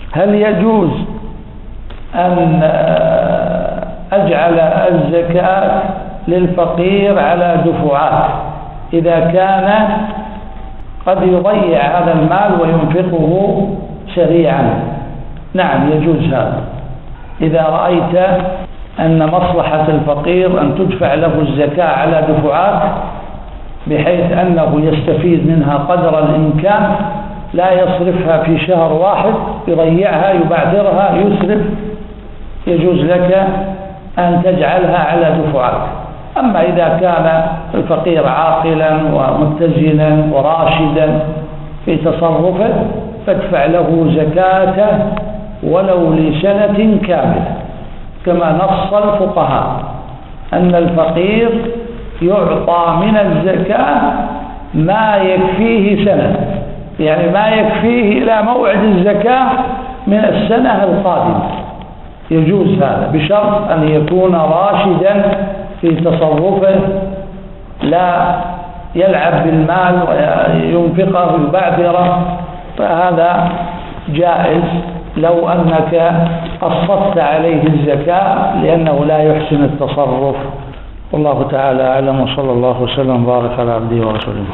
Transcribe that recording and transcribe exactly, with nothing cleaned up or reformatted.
هل يجوز أن أجعل الزكاة للفقير على دفعات إذا كان قد يضيع هذا المال وينفقه سريعا؟ نعم يجوز هذا. إذا رأيت أن مصلحة الفقير أن تدفع له الزكاة على دفعات بحيث أنه يستفيد منها قدر الإمكان، لا يصرفها في شهر واحد، يضيعها يبعثرها يسرف، يجوز لك أن تجعلها على دفعات. أما إذا كان الفقير عاقلا ومتزنا وراشدا في تصرفه فادفع له زكاته ولو لسنة كاملة، كما نص الفقهاء أن الفقير يعطى من الزكاة ما يكفيه سنة، يعني ما يكفيه إلى موعد الزكاة من السنة القادمة. يجوز هذا بشرط أن يكون راشدا في تصرفه، لا يلعب بالمال وينفقه ويبعثره، فهذا جائز لو أنك قصدت عليه الزكاة لأنه لا يحسن التصرف. والله تعالى أعلم، وصلى الله وسلم وبارك على عبده ورسوله.